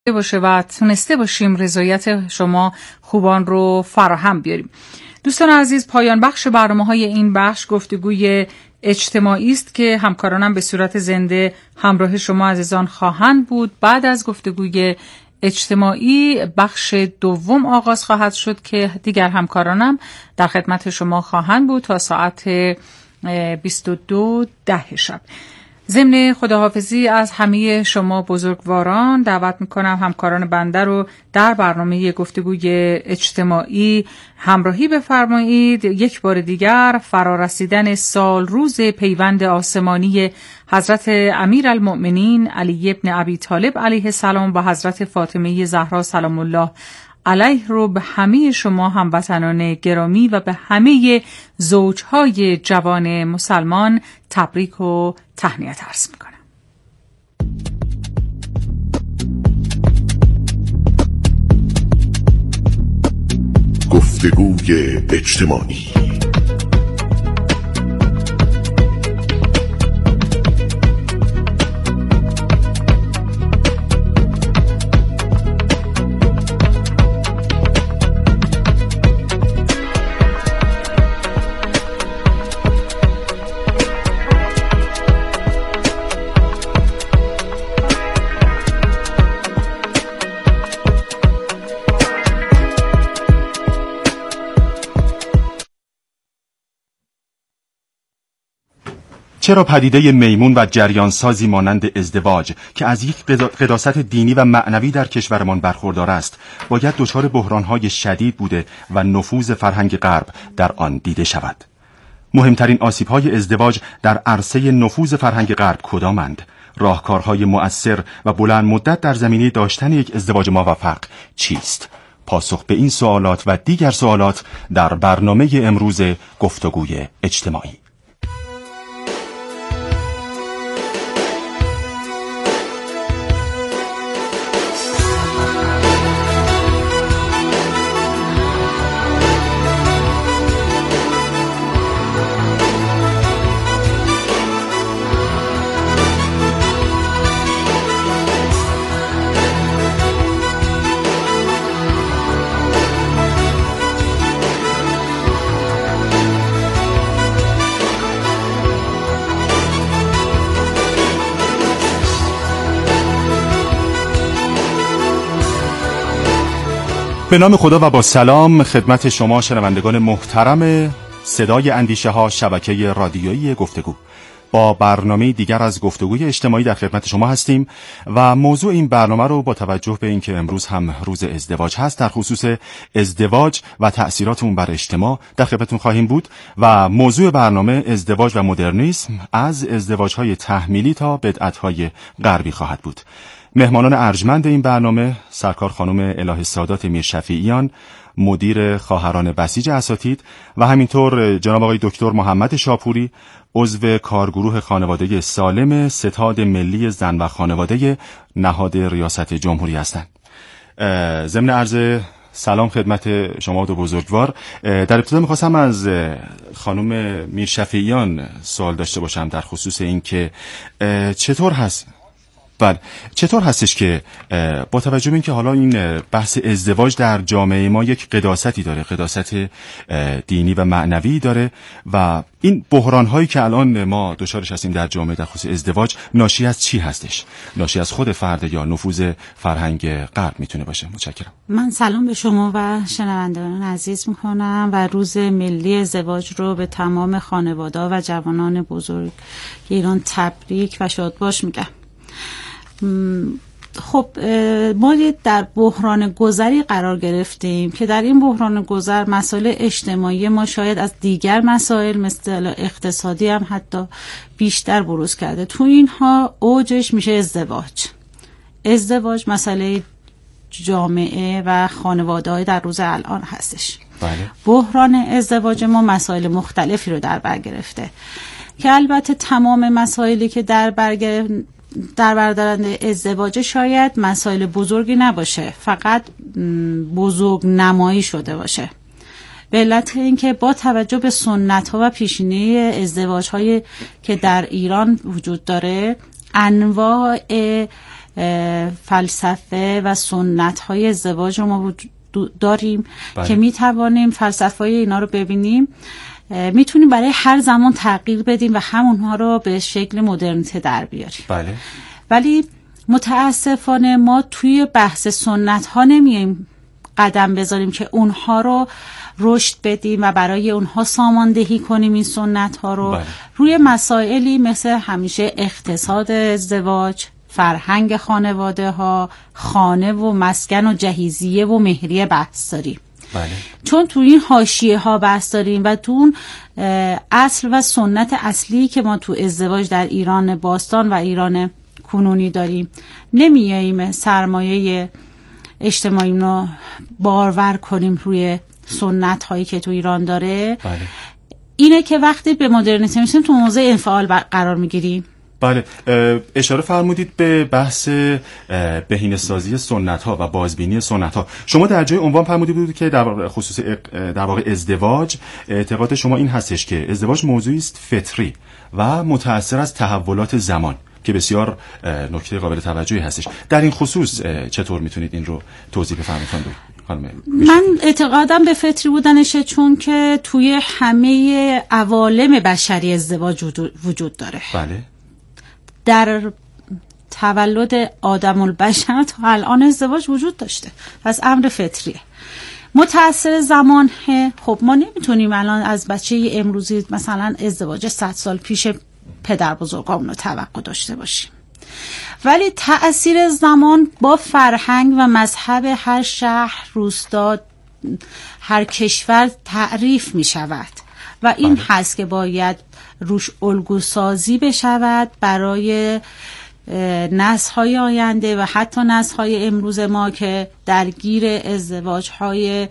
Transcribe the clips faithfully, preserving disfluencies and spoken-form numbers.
باشه و تونسته باشیم رضایت شما خوبان رو فراهم بیاریم. دوستان عزیز، پایان بخش برنامه‌های این بخش گفتگوی اجتماعی است که همکارانم به صورت زنده همراه شما عزیزان خواهند بود. بعد از گفتگوی اجتماعی بخش دوم آغاز خواهد شد که دیگر همکارانم در خدمت شما خواهند بود تا ساعت بیست و دو ده شب. ضمن خداحافظی از همه شما بزرگواران دعوت میکنم همکاران بنده رو در برنامه گفتگوی اجتماعی همراهی بفرمایید. یک بار دیگر فرارسیدن سال روز پیوند آسمانی حضرت امیرالمؤمنین علی ابن ابی طالب علیه السلام و حضرت فاطمه زهرا سلام الله علیه رو به همه شما هموطنان گرامی و به همه زوجهای جوان مسلمان تبریک و تهنیت عرض میکنم. گفتگوی اجتماعی. چرا پدیده میمون و جریانسازی مانند ازدواج که از یک قداست دینی و معنوی در کشورمان برخوردار است باید دچار بحران‌های شدید بوده و نفوذ فرهنگ غرب در آن دیده شود؟ مهمترین آسیب‌های ازدواج در عرصه نفوذ فرهنگ غرب کدامند؟ راهکارهای مؤثر و بلند مدت در زمینه داشتن یک ازدواج موفق چیست؟ پاسخ به این سوالات و دیگر سوالات در برنامه امروز گفتگوی اجتماعی. به نام خدا و با سلام خدمت شما شنوندگان محترم صدای اندیشه ها شبکه رادیویی گفتگو. با برنامه دیگر از گفتگوی اجتماعی در خدمت شما هستیم و موضوع این برنامه رو با توجه به اینکه امروز هم روز ازدواج هست در خصوص ازدواج و تأثیرات اون بر اجتماع در خدمتتون خواهیم بود و موضوع برنامه ازدواج و مدرنیسم از ازدواج‌های تحمیلی تا بدعت‌های غربی خواهد بود. مهمانان ارجمند این برنامه سرکار خانم الهه سادات میرشفیعیان، مدیر خواهران بسیج اساتید و همینطور جناب آقای دکتر محمد شاپوری، عضو کارگروه خانواده سالم ستاد ملی زن و خانواده نهاد ریاست جمهوری هستند. ضمن عرض سلام خدمت شما دو بزرگوار، در ابتدا میخواستم از خانم میرشفیعیان سوال داشته باشم در خصوص این که چطور هست بله چطور هستش که با توجه به اینکه حالا این بحث ازدواج در جامعه ما یک قداستی داره، قداست دینی و معنوی داره و این بحران هایی که الان ما دچارش هستیم در جامعه در خصوص ازدواج ناشی از چی هستش؟ ناشی از خود فرد یا نفوذ فرهنگ غرب میتونه باشه؟ متشکرم. من سلام به شما و شنوندگان عزیز میکنم و روز ملی ازدواج رو به تمام خانواده‌ها و جوانان بزرگ ایران تبریک و شادباش میگم. خب ما در بحران گذری قرار گرفتیم که در این بحران گذر مسائل اجتماعی ما شاید از دیگر مسائل مثل اقتصادی هم حتی بیشتر بروز کرده. تو اینها اوجش میشه ازدواج. ازدواج مسئله جامعه و خانواده‌های در روز الان هستش. بله. بحران ازدواج ما مسائل مختلفی رو در بر گرفته که البته تمام مسائلی که در بر در بردارند ازدواج شاید مسائل بزرگی نباشه، فقط بزرگ نمایی شده باشه به علت اینکه با توجه به سنت ها و پیشینه ازدواج هایی که در ایران وجود داره انواع فلسفه و سنت های ازدواج رو ما داریم بله. که می توانیم فلسفه های اینا رو ببینیم، میتونیم برای هر زمان تغییر بدیم و همونها رو به شکل مدرنیته در بیاریم. بله. ولی متاسفانه ما توی بحث سنت ها نمیایم قدم بذاریم که اونها رو رشد بدیم و برای اونها ساماندهی کنیم این سنت ها رو. بله. روی مسائلی مثل همیشه اقتصاد ازدواج، فرهنگ خانواده ها، خانه و مسکن و جهیزیه و مهریه بحث داریم. بله. چون تو این حاشیه ها بحث داریم و تو اون اصل و سنت اصلی که ما تو ازدواج در ایران باستان و ایران کنونی داریم نمیاییم سرمایه اجتماعی رو بارور کنیم روی سنت هایی که تو ایران داره. بله. اینه که وقتی به مدرنیته میشیم تو موضع انفعال قرار میگیریم. بله. اشاره فرمودید به بحث بهینه‌سازی سنت ها و بازبینی سنت ها. شما در جای عنوان فرمودید بود که در خصوص در واقع ازدواج اعتقاد شما این هستش که ازدواج موضوعی است فطری و متأثر از تحولات زمان که بسیار نکته قابل توجهی هستش. در این خصوص چطور میتونید این رو توضیح بفرمایید خانم؟ من اعتقادم به فطری بودنشه چون که توی همه عوالم بشری ازدواج وجود داره. بله. در تولد آدم البشر تا الان ازدواج وجود داشته، پس امر فطریه. متأثر زمان، خب ما نمیتونیم الان از بچه امروزی مثلا ازدواج صد سال پیش پدر بزرگامون رو توقع داشته باشیم، ولی تأثیر زمان با فرهنگ و مذهب هر شهر، روستا، هر کشور تعریف می شود و این بله. هست که باید روش الگو سازی بشود برای نسل‌های آینده و حتی نسل‌های امروز ما که درگیر ازدواج‌های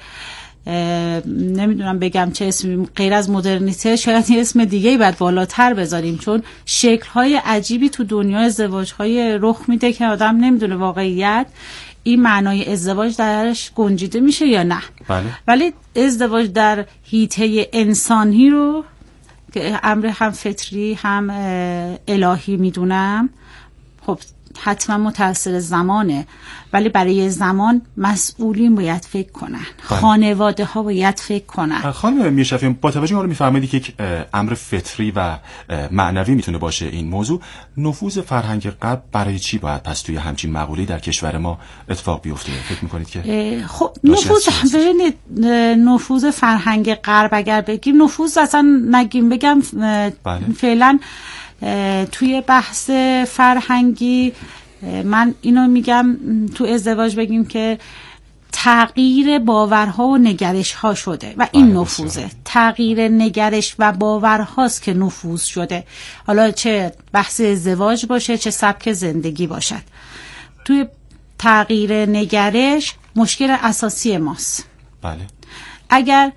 نمیدونم بگم چه اسمی غیر از مدرنیته، شاید یه اسم دیگه‌ای بعد بالاتر بذاریم، چون شکل‌های عجیبی تو دنیا ازدواج‌های رخ میده که آدم نمیدونه واقعیت این معنای ازدواج درش گنجیده میشه یا نه. بله. ولی ازدواج در حیطه انسانی رو که امر هم فطری هم الهی میدونم، خب حتما متأثر زمانه، ولی برای زمان مسئولین باید فکر کنن، خانواده ها باید فکر کنن. خانم میرشفیان، با توجه به میفرمایید که یک امر فطری و معنوی میتونه باشه این موضوع، نفوذ فرهنگ غرب برای چی باید پس توی همچین مقوله‌ای در کشور ما اتفاق بیفته؟ فکر میکنید که خب نفوذ ببینید نفوذ فرهنگ غرب اگر بگیم نفوذ اصلا نگیم بگم بله. فعلا توی بحث فرهنگی من اینو میگم تو ازدواج بگیم که تغییر باورها و نگرش‌ها شده و این نفوذه. تغییر نگرش و باورهاست که نفوذ شده، حالا چه بحث ازدواج باشه چه سبک زندگی باشد. توی تغییر نگرش مشکل اساسی ماست. بله. اگر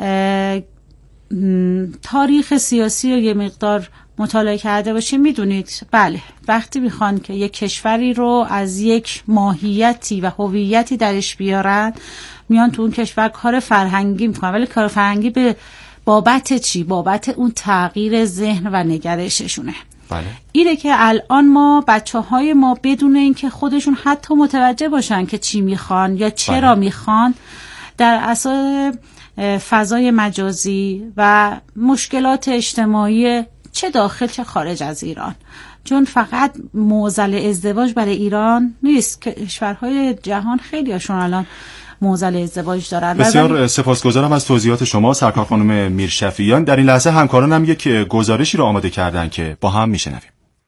تاریخ سیاسی رو یه مقدار مطالعه کرده باشیم میدونید بله وقتی میخوان که یک کشوری رو از یک ماهیتی و هویتی درش بیارن میان تو اون کشور کار فرهنگی میکنن، ولی کار فرهنگی به بابت چی؟ بابت اون تغییر ذهن و نگرششونه. بله. اینه که الان ما بچه های ما بدون اینکه خودشون حتی متوجه باشن که چی میخوان یا چرا بله. میخوان، در اساس فضای مجازی و مشکلات اجتماعی چه داخل چه خارج از ایران، چون فقط معضل ازدواج برای ایران نیست، کشورهای جهان خیلی هاشون الان معضل ازدواج دارن. بسیار سپاسگزارم از توضیحات شما سرکار خانم میرشفیان. در این لحظه همکارانم یک گزارشی رو آماده کردن که با هم میشنویم.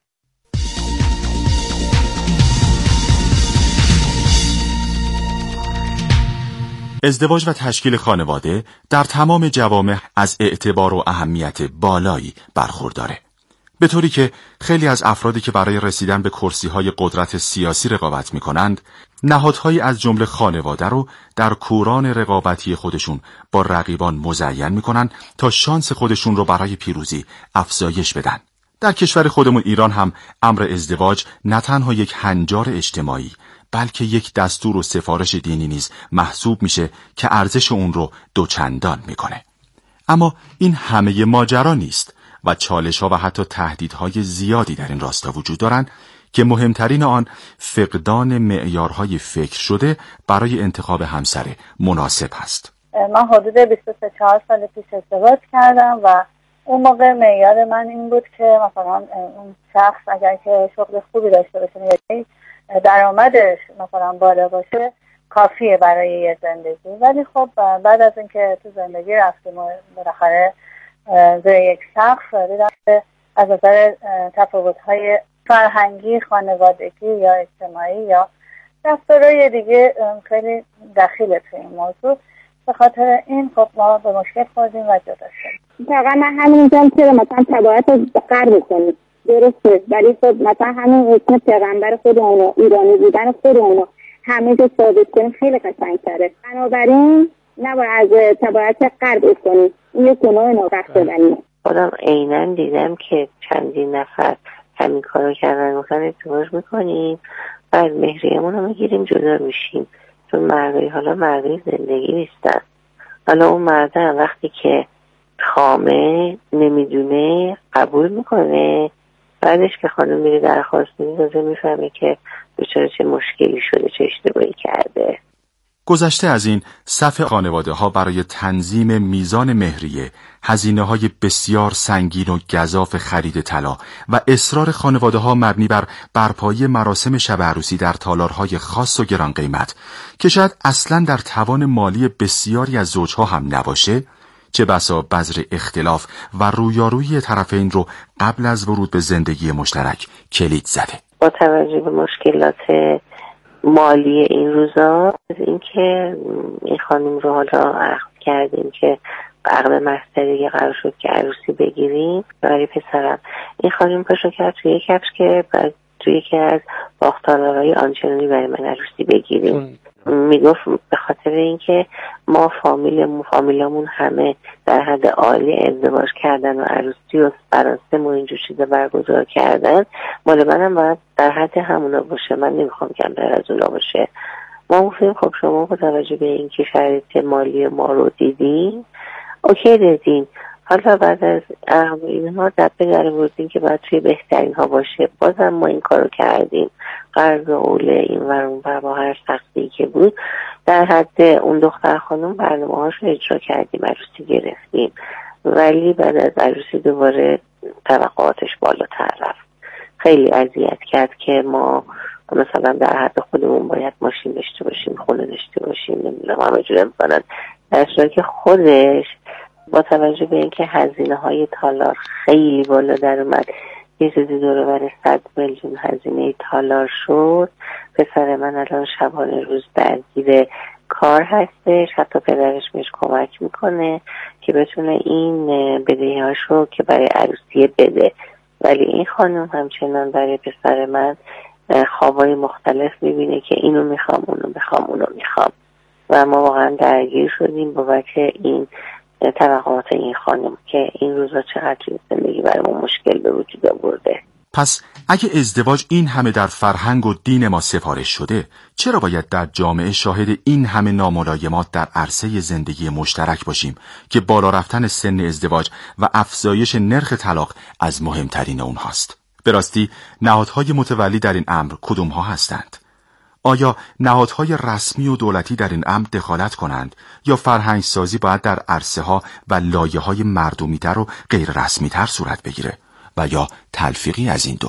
ازدواج و تشکیل خانواده در تمام جوامع از اعتبار و اهمیت بالایی برخورداره، به طوری که خیلی از افرادی که برای رسیدن به کرسی‌های قدرت سیاسی رقابت می‌کنند، نهادهایی از جمله خانواده رو در کوران رقابتی خودشون با رقیبان مزین می‌کنن تا شانس خودشون رو برای پیروزی افزایش بدن. در کشور خودمون ایران هم امر ازدواج نه تنها یک هنجار اجتماعی بلکه یک دستور و سفارش دینی نیز محسوب میشه که ارزش اون رو دوچندان میکنه. اما این همه ماجرا نیست و چالش‌ها و حتی تهدیدهای زیادی در این راستا وجود دارن که مهمترین آن فقدان معیارهای فکر شده برای انتخاب همسر مناسب است. من حدود بیست و سه چهار سال پیش ازدواج کردم و اون موقع معیار من این بود که مثلا اون شخص اگر که شغل خوبی داشته باشه یا درآمدش مثلا بالا باشه کافیه برای یه زندگی. ولی خب بعد از اینکه تو زندگی رفتیم و بالاخره زیر یک سقف دیدم که از نظر تفاوت‌های فرهنگی، خانوادگی یا اجتماعی یا رفتارهای دیگه خیلی دخیله تو این موضوع. به خاطر این خب ما به مشکل خوردیم و جدا شدیم. فقط من همینجام چرا مثلا تبعیت رو قرب کنیم درسته، ولی خب مثلا همین اسم پیغمبر خودمونو، ایرانی بودن خودمونو همه جا ثابت کنیم خیلی قشنگ‌تره. بنابراین نباید از تبعیت قرب کنیم، این یک نوع نابخت شدنیه. خودم عیناً دیدم که چندین نفر همین کارو کردن، مثلا ازدواج میکنیم بعد مهریه‌مون رو میگیریم جدا میشیم، چون مردی حالا مردی زندگی نیستن. حالا اون مرده وقتی که خامه نمیدونه قبول میکنه، بعدش که خانم میره درخواست میده تازه میفهمه که دچار چه مشکلی شده، چه اشتباهی کرده. گذشته از این، صف خانواده ها برای تنظیم میزان مهریه، هزینه های بسیار سنگین و گزاف خرید طلا و اصرار خانواده ها مبنی بر برپایی مراسم شب عروسی در تالارهای خاص و گران قیمت که شاید اصلاً در توان مالی بسیاری از زوجها هم نباشه، چه بسا بذر اختلاف و رویارویی طرفین رو قبل از ورود به زندگی مشترک کلید زده. با توجه به مشکلات مالی این روزا، از اینکه این خانم رو حالا عقد کردیم که عقد مستری قرار شد که عروسی بگیریم برای پسرم، این خانم پاشو کرد توی کفش که بعد توی یکی از باختالارهای آنچنانی برای من عروسی بگیریم. میگفت به خاطر اینکه ما فامیلمون فامیلمون همه در حد عالی ازدواج کردن و عروسی و مراسم و اینجور چیزا برگزار کردن، مال منم باید در حد همونا باشه، من نمیخوام کمتر از اونا باشه. ما گفتیم خب شما با توجه به اینکه شرایط مالی ما رو دیدین اوکی دادین، حالا بعد از اینها دبه در بردیم که باید توی بهترین ها باشه، بازم ما این کارو کردیم. قرض اوله این ور اون بر با هر سختی که بود در حد اون دختر خانم برنامه هاش رو اجرا کردیم، عروسی گرفتیم، ولی بعد از عروسی دوباره توقعاتش بالاتر رفت. خیلی اذیت کرد که ما مثلا در حد خودمون باید ماشین داشته باشیم، خونه داشته باشیم، نمیدونم همه جوره میکنن، در صورتی که خودش با توجه به اینکه هزینه های تالار خیلی بالا در اومد، یه چیزی دور و بر صد میلیون هزینه تالار شد، پسر من الان شبانه روز درگیر کار هستش، حتی پدرش بهش کمک میکنه که بتونه این بدهی‌هاشو که برای عروسی بده. ولی این خانم همچنان برای پسر من خوابای مختلف میبینه که اینو میخوام اونو میخوام اونو میخوام و ما واقعا درگیر شدیم بابت این توقعات این خانم که این روزا چقدر زندگی برامون مشکل به وجود آورده. پس اگه ازدواج این همه در فرهنگ و دین ما سفارش شده، چرا باید در جامعه شاهد این همه ناملایمات در عرصه زندگی مشترک باشیم که بالا رفتن سن ازدواج و افزایش نرخ طلاق از مهمترین اونهاست؟ به راستی نهادهای متولی در این امر کدوم ها هستند؟ آیا نهادهای رسمی و دولتی در این امر دخالت کنند یا فرهنگ سازی باید در عرصه ها و لایه های مردمی تر و غیر رسمی تر صورت بگیره و یا تلفیقی از این دو؟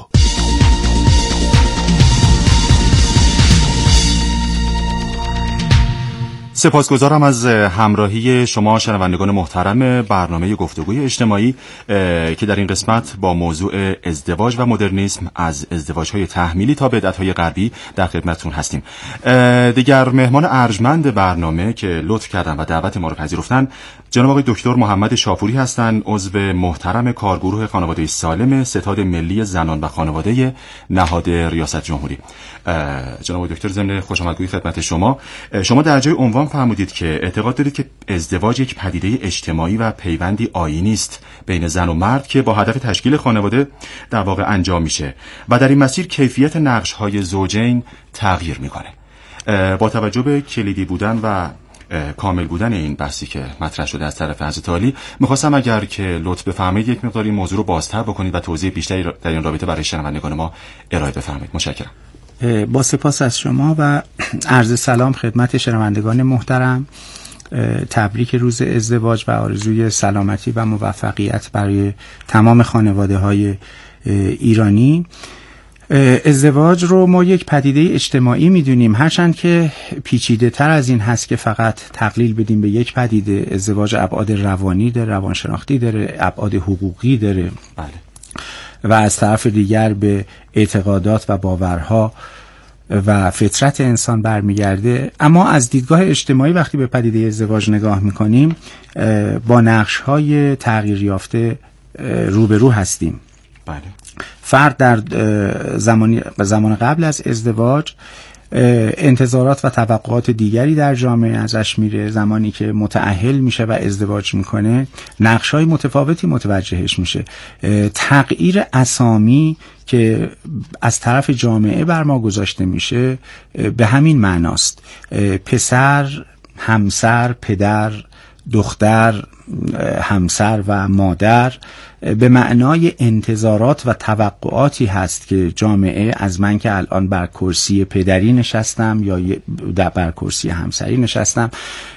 سپاسگزارم از همراهی شما شنوندگان محترم برنامه گفتگوی اجتماعی که در این قسمت با موضوع ازدواج و مدرنیسم، از ازدواج‌های تحمیلی تا بدعت‌های غربی در خدمتتون هستیم. دیگر مهمان ارجمند برنامه که لطف کردن و دعوت ما رو پذیرفتن جناب آقای دکتر محمد شاپوری هستند، عضو محترم کارگروه خانواده سالم ستاد ملی زنان و خانواده نهاد ریاست جمهوری. جناب آقای دکتر، ضمن خوشامدگویی خدمت شما، شما در جای عنوان فرمودید که اعتقاد دارید که ازدواج یک پدیده اجتماعی و پیوندی آیینی است بین زن و مرد که با هدف تشکیل خانواده در واقع انجام میشه و در این مسیر کیفیت نقش‌های زوجین تغییر میکنه. با توجه به کلیدی بودن و کامل بودن این بحثی که مطرح شده از طرف حضرت عالی، میخواستم اگر که لطف بفرمایید یک مقدار این موضوع رو بازتر بکنید و توضیح بیشتری در این رابطه برای شنوندگان ما ارائه بفرمایید. متشکرم. با سپاس از شما و عرض سلام خدمت شنوندگان محترم. تبریک روز ازدواج و آرزوی سلامتی و موفقیت برای تمام خانواده های ایرانی. ازدواج رو ما یک پدیده اجتماعی میدونیم، هرچند که پیچیده تر از این هست که فقط تقلیل بدیم به یک پدیده. ازدواج ابعاد روانی داره، روانشناختی داره، ابعاد حقوقی داره. بله. و از طرف دیگر به اعتقادات و باورها و فطرت انسان برمیگرده. اما از دیدگاه اجتماعی وقتی به پدیده ازدواج نگاه میکنیم با نقش‌های تغییر یافته روبرو هستیم. بله. فرد در زمانی زمان قبل از ازدواج انتظارات و توقعات دیگری در جامعه ازش میره. زمانی که متأهل میشه و ازدواج میکنه نقش‌های متفاوتی متوجهش میشه. تغییر اسامی که از طرف جامعه بر ما گذاشته میشه به همین معناست. پسر، همسر، پدر، دختر، همسر و مادر به معنای انتظارات و توقعاتی هست که جامعه از من که الان بر کرسی پدری نشستم یا بر کرسی همسری نشستم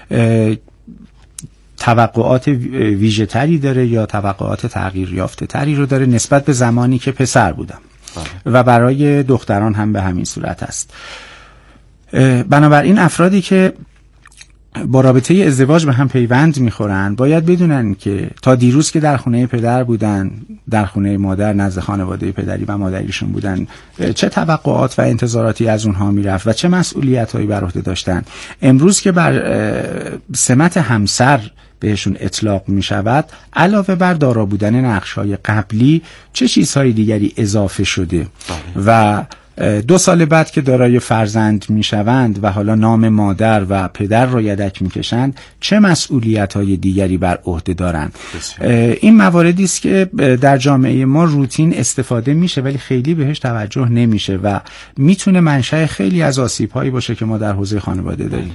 توقعات ویژه تری داره یا توقعات تغییر یافته تری رو داره نسبت به زمانی که پسر بودم. و برای دختران هم به همین صورت است. بنابراین افرادی که با رابطه ازدواج به هم پیوند میخورن باید بدونن که تا دیروز که در خونه پدر بودن، در خونه مادر نزد خانواده پدری و مادریشون بودن، چه توقعات و انتظاراتی از اونها میرفت و چه مسئولیتایی بر عهده داشتن. امروز که بر سمت همسر بهشون اطلاق می شود، علاوه بر دارا بودن نقش‌های قبلی چه چیزهای دیگری اضافه شده و دو سال بعد که دارای فرزند می شوند و حالا نام مادر و پدر را یدک می کشند چه مسئولیت‌های دیگری بر عهده دارند. این مواردی است که در جامعه ما روتین استفاده میشه ولی خیلی بهش توجه نمیشه و میتونه منشأ خیلی از آسیب‌هایی باشه که ما در حوزه خانواده داریم.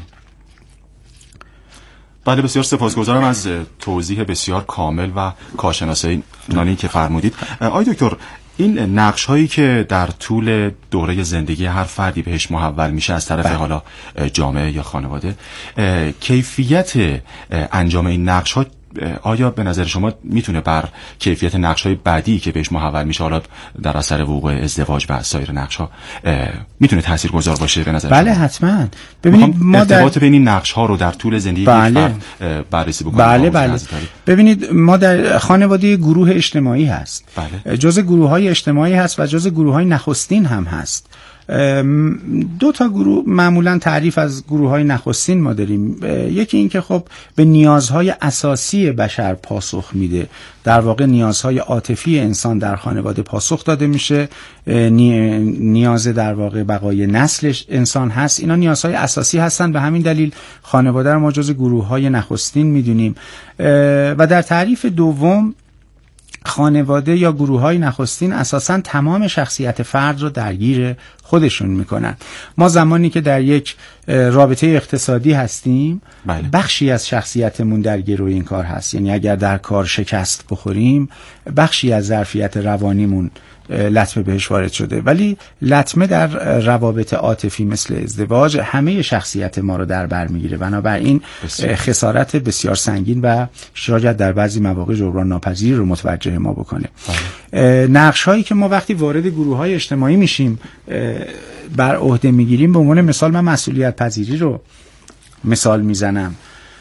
بله، بسیار سپاسگزارم از توضیح بسیار کامل و کارشناسانه‌ای که فرمودید. آقای دکتر، این نقش هایی که در طول دوره زندگی هر فردی بهش محول میشه از طرف بله. حالا جامعه یا خانواده، کیفیت انجام این نقش ها آیا به نظر شما میتونه بر کیفیت نقش‌های بعدی که بهش محول میشه حالا در اثر وقوع ازدواج و سایر نقش‌ها میتونه تاثیرگذار باشه به نظر بله شما؟ حتما. ببینید ما ارتباط در... بین این نقش‌ها رو در طول زندگی بله. فرد بررسی بکنیم. بله بله. ببینید ما در خانواده گروه اجتماعی هست. بله. جزء گروه‌های اجتماعی هست و جزء گروه‌های نخستین هم هست. دو تا گروه معمولا تعریف از گروه‌های نخستین ما داریم. یکی این که خب به نیازهای اساسی بشر پاسخ میده، در واقع نیازهای عاطفی انسان در خانواده پاسخ داده میشه، نیاز در واقع بقای نسل انسان هست. اینا نیازهای اساسی هستن، به همین دلیل خانواده رو ما جز گروه‌های نخستین میدونیم. و در تعریف دوم خانواده یا گروه‌های نخستین اساساً تمام شخصیت فرد رو درگیر خودشون میکنن. ما زمانی که در یک رابطه اقتصادی هستیم بله. بخشی از شخصیتمون در گروه این کار هست. یعنی اگر در کار شکست بخوریم بخشی از ظرفیت روانیمون لطمه بهش وارد شده، ولی لطمه در روابط عاطفی مثل ازدواج همه شخصیت ما رو در بر میگیره. بنابراین خسارت بسیار سنگین و شاید در بعضی مواقع جبران ناپذیر رو متوجه ما بکنه. نقش هایی که ما وقتی وارد گروه های اجتماعی میشیم بر عهده میگیریم، به عنوان مثال من مسئولیت پذیری رو مثال میزنم.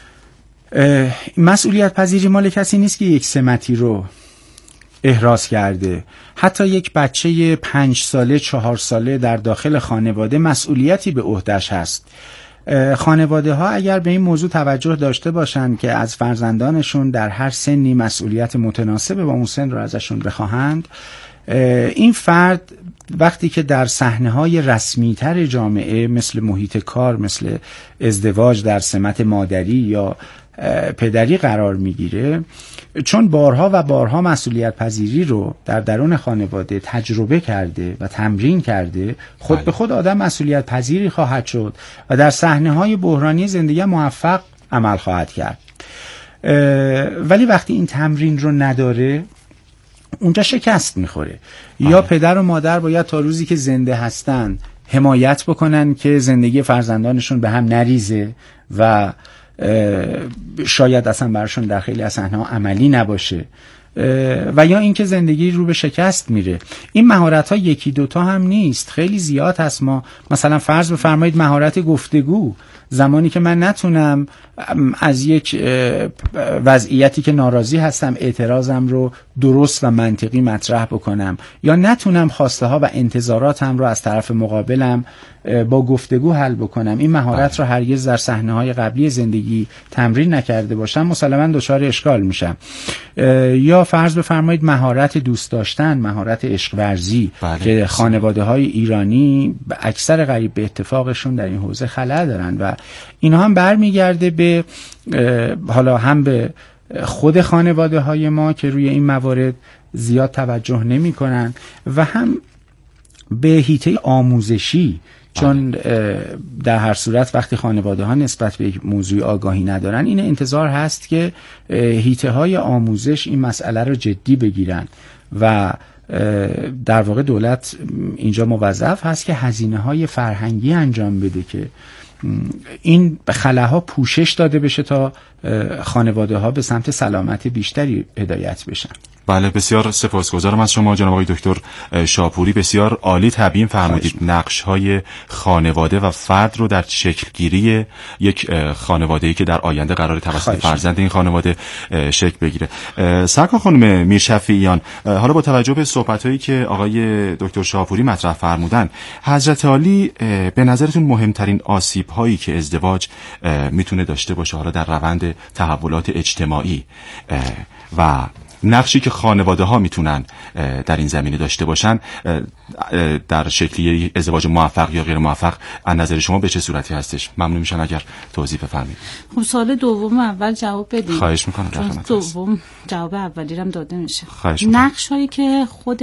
مسئولیت پذیری مال کسی نیست که یک سمتی رو احراز کرده. حتی یک بچه پنج ساله چهار ساله در داخل خانواده مسئولیتی به عهده‌اش هست. خانواده ها اگر به این موضوع توجه داشته باشند که از فرزندانشون در هر سنی مسئولیت متناسب با اون سن رو ازشون بخواهند، این فرد وقتی که در صحنه‌های رسمی‌تر جامعه مثل محیط کار، مثل ازدواج در سمت مادری یا پدری قرار میگیره، چون بارها و بارها مسئولیت پذیری رو در درون خانواده تجربه کرده و تمرین کرده، خود به خود آدم مسئولیت پذیری خواهد شد و در صحنه‌های بحرانی زندگی موفق عمل خواهد کرد. ولی وقتی این تمرین رو نداره، اونجا شکست میخوره. یا پدر و مادر باید تا روزی که زنده هستن حمایت بکنن که زندگی فرزندانشون به هم نریزه و شاید اصلا براشون در خیلی از صحنه‌ها عملی نباشه، و یا اینکه زندگی رو به شکست میره. این مهارت ها یکی دوتا هم نیست، خیلی زیاد هست. ما مثلا فرض بفرمایید مهارت گفتگو، زمانی که من نتونم از یک وضعیتی که ناراضی هستم اعتراضم رو درست و منطقی مطرح بکنم، یا نتونم خواسته ها و انتظاراتم رو از طرف مقابلم با گفتگو حل بکنم، این مهارت رو هرگز در صحنه‌های قبلی زندگی تمرین نکرده باشم، مسلماً دچار اشکال میشم. یا فرض بفرمایید مهارت دوست داشتن، مهارت عشق ورزی که خانواده‌های ایرانی اکثر قریب به اتفاقشون در این حوزه خلأ دارن و اینها هم برمیگرده به حالا هم به خود خانواده‌های ما که روی این موارد زیاد توجه نمی‌کنن و هم به حیطه آموزشی، چون در هر صورت وقتی خانواده ها نسبت به یک موضوع آگاهی ندارن، این انتظار هست که حیطه های آموزش این مسئله رو جدی بگیرن و در واقع دولت اینجا موظف هست که هزینه های فرهنگی انجام بده که این خلاها پوشش داده بشه تا خانواده ها به سمت سلامت بیشتری هدایت بشن. بله، بسیار سپاسگزارم از شما جناب آقای دکتر شاپوری. بسیار عالی تبیین فرمودید نقش‌های خانواده و فرد رو در شکل گیری یک خانواده‌ای که در آینده قرار توسط فرزند این خانواده شکل بگیره. سرکار خانم میرشفیعیان، حالا با توجه به صحبت‌هایی که آقای دکتر شاپوری مطرح فرمودن، حضرت عالی به نظرتون مهمترین آسیب‌هایی که ازدواج میتونه داشته باشه حالا در روند تحولات اجتماعی و نقشی که خانواده ها میتونن در این زمینه داشته باشن در شکلی ازدواج موفق یا غیر موفق، از نظر شما به چه صورتی هستش؟ ممنون میشم اگر توضیح بفرمایید. خب سوال دوم اول جواب بدید. خواهش میکنم. در خدمت هستم. دوم جواب اولی هم داده میشه. نقش هایی که خود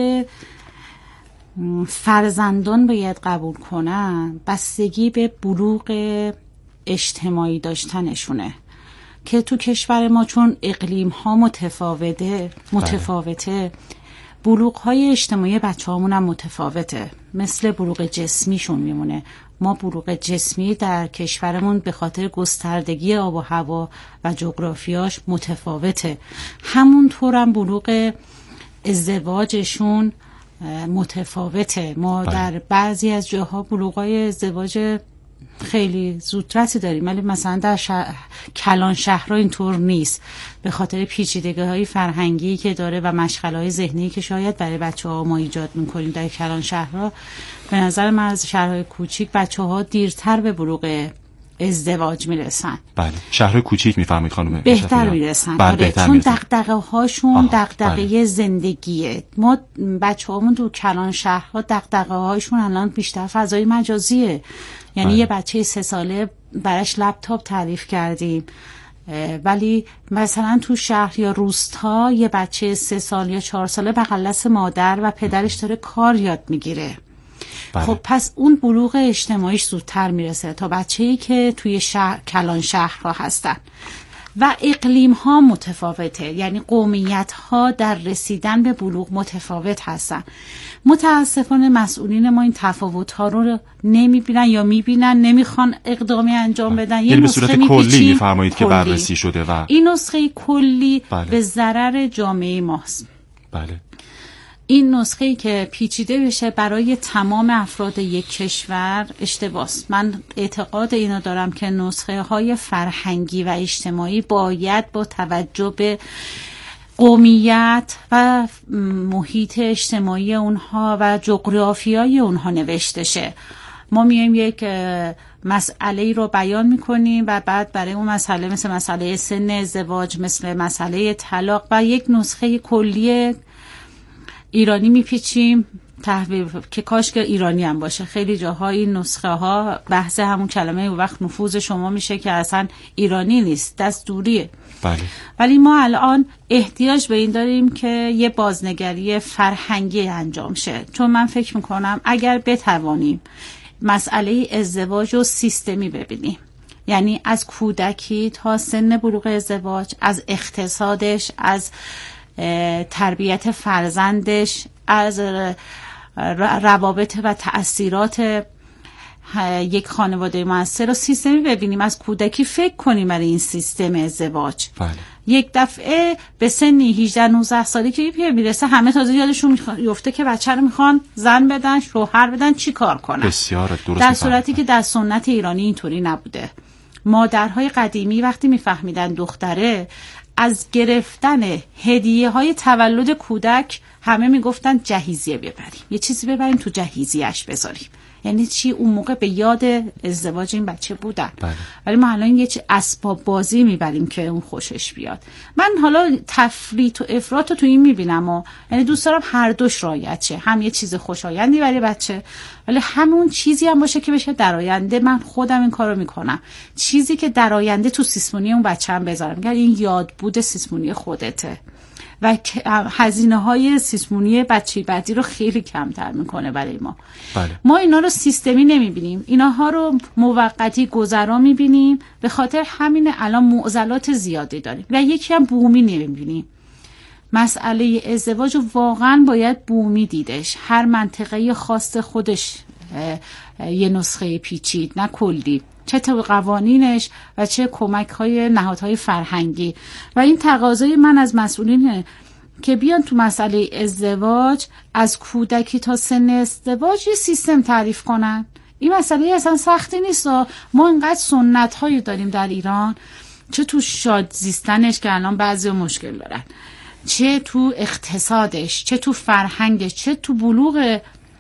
فرزندان باید قبول کنن بستگی به بلوغ اجتماعی داشتنشونه که تو کشور ما چون اقلیم ها متفاوته متفاوته بلوغ های اجتماعی بچه هامون هم متفاوته، مثل بلوغ جسمیشون میمونه. ما بلوغ جسمی در کشورمون به خاطر گستردگی آب و هوا و جغرافیاش متفاوته، همونطور هم بلوغ ازدواجشون متفاوته. ما در بعضی از جاها بلوغ های ازدواج خیلی زودرسی داریم، ولی مثلا در شهر... کلان شهرها اینطور نیست، به خاطر پیچیدگی‌های فرهنگی که داره و مشغله‌های ذهنی که شاید برای بچه‌ها ما ایجاد می‌کنیم در کلان شهرها. به نظر من از شهرهای کوچیک بچه‌ها دیرتر به بلوغ ازدواج میرسن. بله، شهرهای کوچیک میفرمایید خانم؟ بهتر میرسن. بله، آره، بهتر چون میرسن. دغدغه هاشون دغدغه بله. زندگیه. ما بچه‌هامون تو کلان شهرها دغدغه هاشون الان بیشتر فضای مجازیه. یعنی بله. یه بچه سه ساله براش لپتاپ تعریف کردیم، ولی مثلا تو شهر یا روستا یه بچه سه سال یا چهار ساله بغل دست مادر و پدرش داره کار یاد میگیره. بله. خب پس اون بلوغ اجتماعیش زودتر میرسه تا بچه‌ای که توی شهر کلان شهرها هستن. و اقلیم ها متفاوته، یعنی قومیت ها در رسیدن به بلوغ متفاوت هستن. متاسفانه مسئولین ما این تفاوت ها رو نمیبینن یا میبینن نمیخوان اقدامی انجام بدن. یه به صورت کلی میفرمایید که بررسی شده و این نسخه کلی بله. به ضرر جامعه ماست. بله. این نسخه‌ای که پیچیده بشه برای تمام افراد یک کشور اشتباهه. من اعتقاد اینو دارم که نسخه های فرهنگی و اجتماعی باید با توجه به قومیت و محیط اجتماعی اونها و جغرافیای اونها نوشته شه. ما میایم یک مسئله رو بیان میکنیم و بعد برای اون مسئله مثل مسئله سن ازدواج، مثل مسئله طلاق و یک نسخه کلی ایرانی میپیچیم تحویل که کاش که ایرانی هم باشه. خیلی جاها این نسخه ها بحث همون کلمه و وقت نفوذ شما میشه که اصلا ایرانی نیست، دستوریه. بله. ولی ما الان احتیاج به این داریم که یه بازنگری فرهنگی انجام شه، چون من فکر میکنم اگر بتوانیم مسئله ازدواج رو سیستمی ببینیم، یعنی از کودکی تا سن بلوغ ازدواج، از اقتصادش، از تربیت فرزندش، از روابط و تأثیرات یک خانواده موثر رو سیستمی ببینیم، از کودکی فکر کنیم برای این سیستم ازدواج. بله. یک دفعه به سنی هجده نوزده سالی که میرسه همه تازه یادشون میفته که بچه رو میخوان زن بدن، شوهر بدن، چی کار کنن. بسیار درست. در صورتی که در سنت ایرانی اینطوری نبوده. مادرهای قدیمی وقتی میفهمیدن دختره، از گرفتن هدیه های تولد کودک همه میگفتن جهیزیه ببریم، یه چیزی ببریم تو جهیزیه‌اش بذاریم. یعنی چی؟ اون موقع به یاد ازدواج این بچه بودن. بله. ولی ما الان یه اسباب بازی میبریم که اون خوشش بیاد. من حالا تفریط و افراط رو تو این میبینم و یعنی دوست دارم هر دوش رعایت شه، هم یه چیز خوشایندی برای بچه ولی همون چیزی هم باشه که بشه در آینده. من خودم این کارو میکنم، چیزی که در آینده تو سیسمونی اون بچه هم بذارم، یعنی این یاد بود سیسمونی خودته و هزینه های سیسمونی بچه بعدی رو خیلی کمتر میکنه برای ما. بله. ما اینا رو سیستمی نمیبینیم، اینها رو موقتی گذرا میبینیم، به خاطر همین الان معضلات زیادی داریم و یکی هم بومی نمیبینیم. مسئله ازدواج واقعا باید بومی دیدش، هر منطقه خاص خودش یه نسخه پیچید، نه کلی، چه تو قوانینش و چه کمک های نهادهای فرهنگی. و این تقاضای من از مسئولینه که بیان تو مسئله ازدواج از کودکی تا سن ازدواج یه سیستم تعریف کنن. این مسئله اصلا سختی نیست. ما انقدر سنت هایی داریم در ایران، چه تو شاد زیستنش که الان بعضی مشکل دارن، چه تو اقتصادش، چه تو فرهنگش، چه تو بلوغ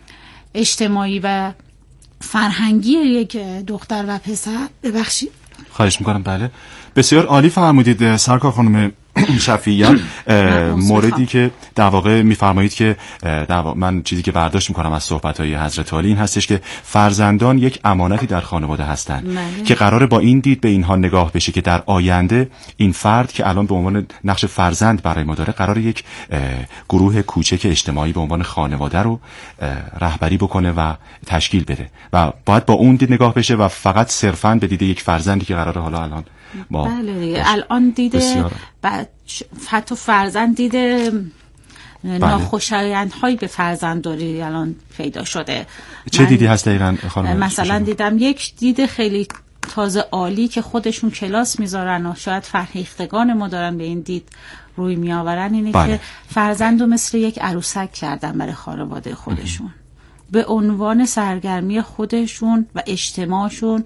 اجتماعی و فرهنگی یک دختر و پسر. ببخشید. خواهش میکنم. بله بسیار عالی فرمودید سرکار خانم شفیعیان. موردی که در واقع میفرمایید که من چیزی که برداشت میکنم از صحبت‌های حضرت عالی این هستش که فرزندان یک امانتی در خانواده هستند مالی. که قراره با این دید به اینها نگاه بشه که در آینده این فرد که الان به عنوان نقش فرزند برای ما داره قراره یک گروه کوچک اجتماعی به عنوان خانواده رو رهبری بکنه و تشکیل بده و باید با اون دید نگاه بشه و فقط صرفاً به دید یک فرزندی که قراره حالا الان ما بله دیگه الان دیده بعد حتی فرزند دیده ناخوشایندهایی به فرزندداری الان پیدا شده. چه دیدی هست دقیقاً خانم؟ مثلا دیدم یک دید خیلی تازه عالی که خودشون کلاس میذارن و شاید فرهیختگان ما دارن به این دید روی میآورن، اینه بله. که فرزندو مثل یک عروسک کردن برای خانواده خودشون ام. به عنوان سرگرمی خودشون و اجتماعشون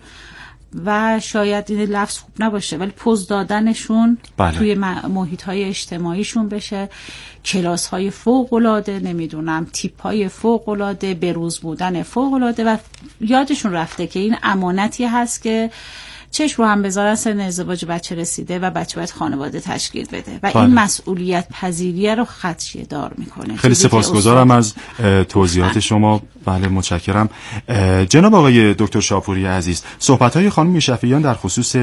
و شاید این لفظ خوب نباشه ولی پوز دادنشون بله. توی محیط های اجتماعیشون بشه، کلاس های فوق العاده، نمیدونم تیپ های فوق العاده، بروز بودن فوق العاده و یادشون رفته که این امانتی هست که چشم رو هم بذارن سن ازدواج بچه رسیده و بچه باید خانواده تشکیل بده و بله. این مسئولیت پذیریه رو خدشه دار میکنه. خیلی سپاسگزارم از توضیحات شما. بله متشکرم. جناب آقای دکتر شاپوری عزیز، صحبت‌های خانم شفیعیان در خصوص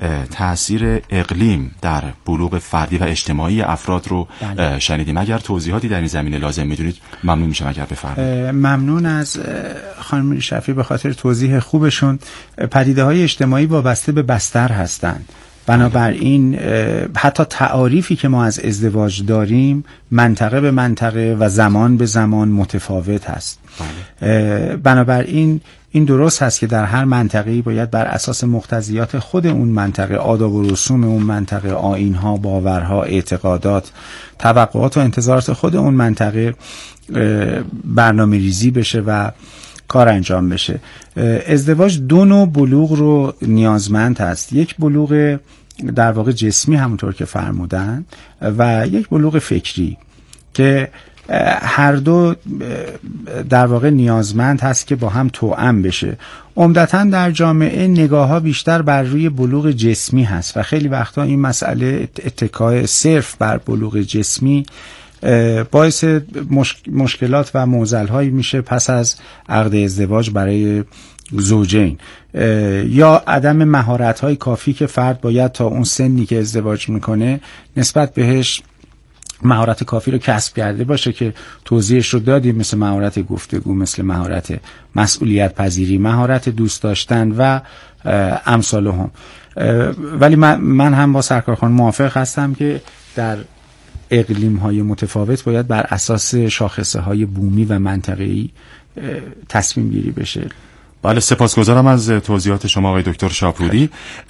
تأثیر اقلیم در بلوغ فردی و اجتماعی افراد رو بله. شنیدیم. اگر توضیحاتی در این زمینه لازم می‌دونید ممنون میشم اگر بفرمایید. ممنون از خانم شفیعی به خاطر توضیح خوبشون. پدیده‌های اجتماعی وابسته به بستر هستند. بنابراین حتی تعاریفی که ما از ازدواج داریم منطقه به منطقه و زمان به زمان متفاوت هست. بله. بنابراین این درست هست که در هر منطقه‌ای باید بر اساس مقتضیات خود اون منطقه، آداب و رسوم اون منطقه، آیین‌ها، باورها، اعتقادات، توقعات و انتظارات خود اون منطقه برنامه ریزی بشه و کار انجام بشه. ازدواج دو نوع بلوغ رو نیازمند هست، یک بلوغ در واقع جسمی همونطور که فرمودن و یک بلوغ فکری که هر دو در واقع نیازمند هست که با هم توأم بشه. عمدتاً در جامعه نگاه ها بیشتر بر روی بلوغ جسمی هست و خیلی وقتا این مسئله اتکای صرف بر بلوغ جسمی باعث مش... مشکلات و معضل‌هایی میشه پس از عقد ازدواج برای زوجین، یا عدم مهارت‌های کافی که فرد باید تا اون سنی که ازدواج میکنه نسبت بهش مهارت کافی رو کسب کرده باشه که توضیحش رو دادیم، مثل مهارت گفتگو، مثل مهارت مسئولیت پذیری، مهارت دوست داشتن و امثال هم. ولی من, من هم با سرکار خانم موافق هستم که در اقلیم های متفاوت باید بر اساس شاخصه های بومی و منطقه‌ای تصمیم گیری بشه. بله، سپاسگزارم از توضیحات شما آقای دکتر شاپرودی.